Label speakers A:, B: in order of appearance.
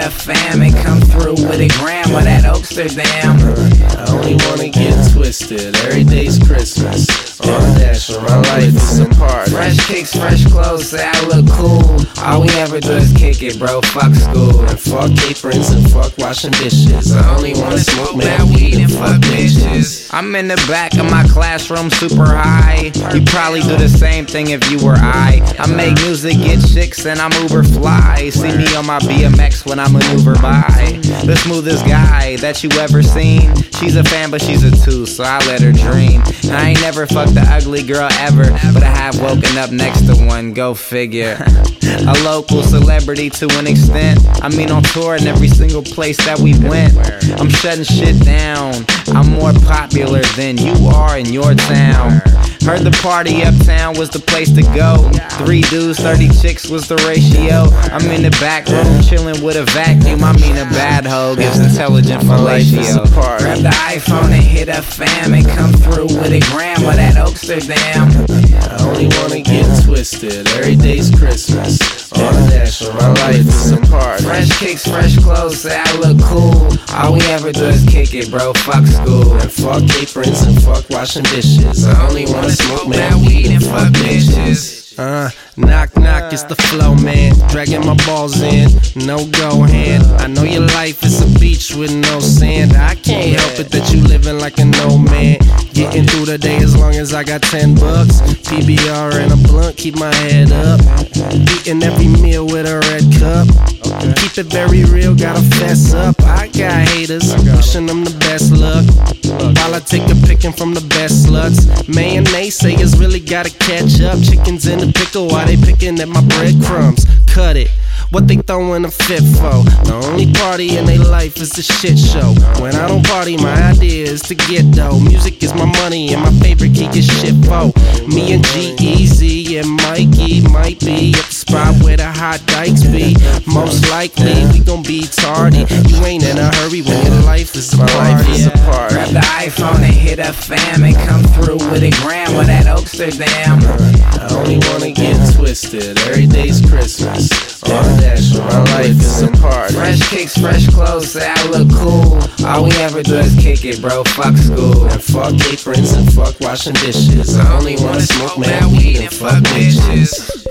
A: a fam and come through with a gram of that Oaksterdam.
B: I only wanna get twisted, every day's Christmas. On the dash where my life is a party.
A: Fresh kicks, fresh clothes, say I look cool. All we ever do is kick it, bro, fuck school.
B: And fuck aprons and fuck washing dishes. I only wanna smoke mad weed and fuck bitches.
A: I'm in the back of my classroom super high. You probably do the same thing if you were I make music, get chicks, and I'm uber fly. See me on my BMX when I maneuver by. The smoothest guy that you ever seen. She's a fan but she's a 2, so I let her dream. I ain't never fucked the ugly girl ever, but I have woken up next to one, go figure. A local celebrity to an extent. I mean on tour in every single place that we went. I'm shutting shit down. I'm more popular than you are in your town. Heard the party uptown was the place to go. 3 dudes, 30 chicks was the ratio. I'm in the back room chilling with a vacuum. I mean a bad hoe gives intelligent fellatio. Grab the iPhone and hit a fam and come through with a gram of that Oaksterdam.
B: I only wanna get twisted, every day's Christmas. On the dash where my life is a party.
A: Fresh kicks, fresh clothes, say I look cool. All we ever do is kick it, bro, fuck school.
B: And fuck aprons and fuck washing dishes. I only wanna smoke mad weed and fuck bitches. Knock knock, it's the flow man. Dragging my balls in, no go hand. I know your life is a beach with no sand. I can't help it that you living like an old man. Getting through the day as long as I got 10 bucks. PBR and a blunt, keep my head up. Eating every meal with a red cup. Keep it very real, gotta fess up. I got haters, wishing them the best luck. While I take a picking from the best sluts. Man, naysayers really gotta catch up. Chickens in the pickle while they picking at my breadcrumbs. Cut it. What they throwing a fit for? The only party in their life is the shit show. When I don't party, my idea is to get dough. Music is my money and my favorite key is shit for. Me and G-Eazy and Mikey might be at the spot where the hot dykes be. Most likely we gon' be tardy. You ain't in a hurry when your life is a party.
A: Grab the iPhone and hit a fam and come through with a gram of that Oaksterdam.
B: I only wanna get twisted, every day's Christmas. On the dash where my life is a party.
A: Fresh kicks, fresh clothes, say I look cool. All we ever do is kick it, bro, fuck school.
B: And fuck aprons and fuck washing dishes. I only wanna smoke mad weed and fuck bitches.